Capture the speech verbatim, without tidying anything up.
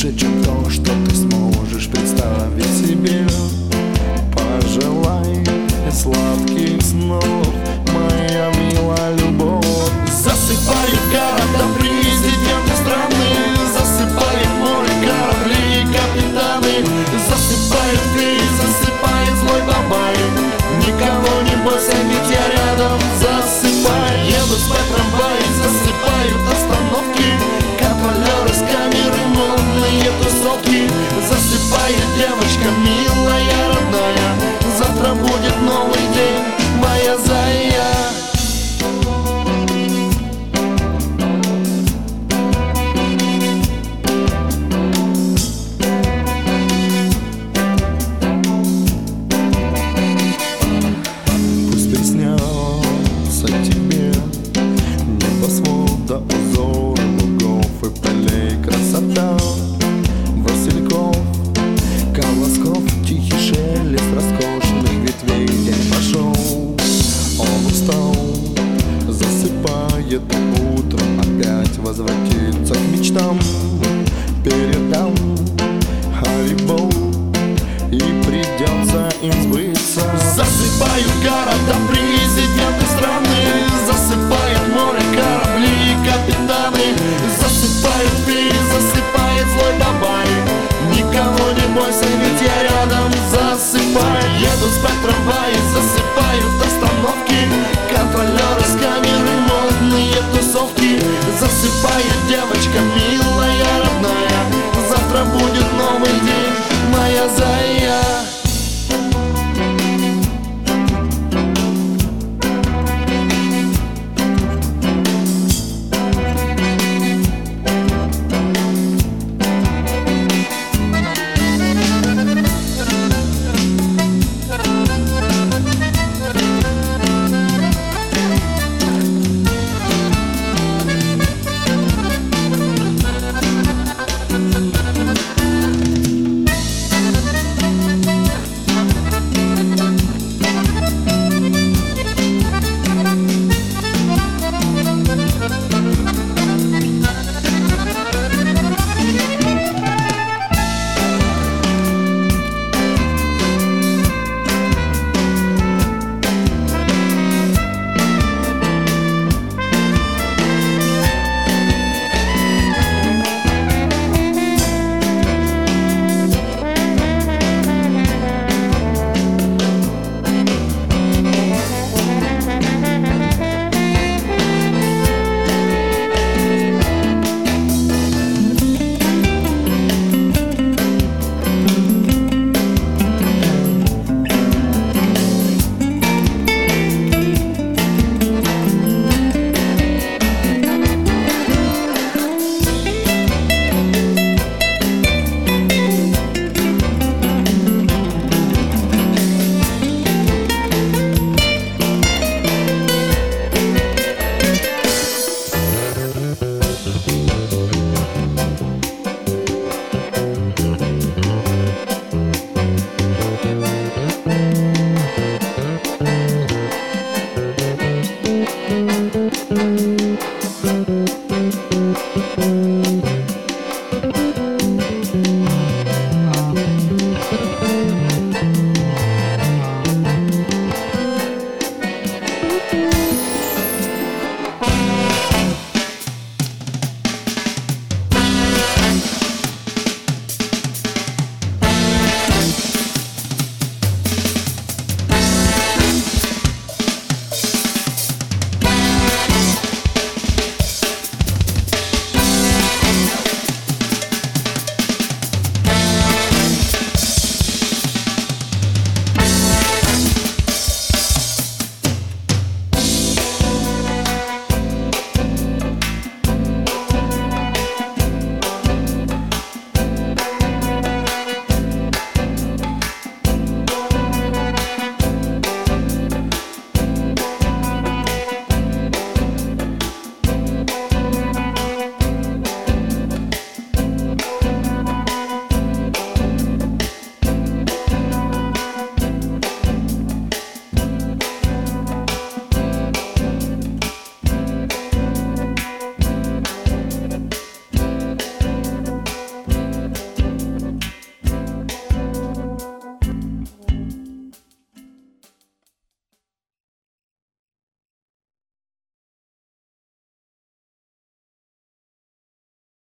лучше, чем то, что ты сможешь представить себе. Пожелай сладких снов, моя милая любовь. Засыпают города президенты страны, засыпает море корабли и капитаны, засыпает феи, засыпает злой бабай. Никого не бойся, ведь я рядом. Засыпай, едут в трамваи, засыпают остановки, кавалеры с камеры, модные тусовки. Засыпает девочка милая, родная, завтра будет новый день, моя зая. Приснятся тебе небосвода, узор лугов и полей, красота васильков, колосков, тихий шелест роскошных ветвей. День пошел, он устал, засыпает, утром опять возвратится к мечтам. Передам Харибол, и придется им сбыться. Засыпают города при